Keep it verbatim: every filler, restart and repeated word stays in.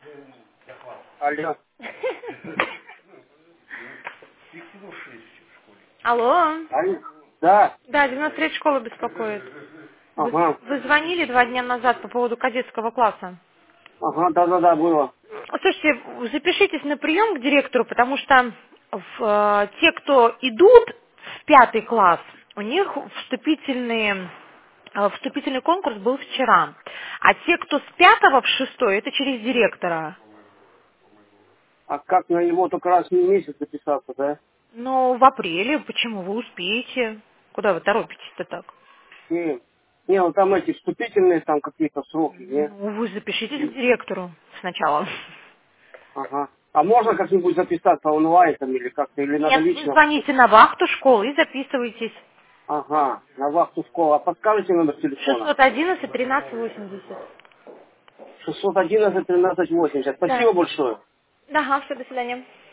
Алло. Алло. Алло. Да. Да, девяносто третья школа беспокоит. Вы, Ага. вы звонили два дня назад по поводу кадетского класса. Ага, да-да-да, было. Слушайте, запишитесь на прием к директору, потому что в, э, те, кто идут в пятый класс, у них вступительные, э, вступительный конкурс был вчера. А те, кто с пятого в шестой, это через директора. А как на него только раз в месяц записаться, да? Но в апреле, почему вы успеете? Куда вы торопитесь-то так? Не, не, ну там эти вступительные там какие-то сроки, не? Ну, вы запишитесь к директору сначала. Ага. А можно как-нибудь записаться онлайн там или как-то, или надо Нет, вы лично? звоните на вахту школы и записывайтесь. Ага, на вахту школы. А подскажите номер телефона? шестьсот одиннадцать тринадцать восемьдесят. шестьсот одиннадцать тринадцать восемьдесят. Да. Спасибо большое. Ага, все, до свидания.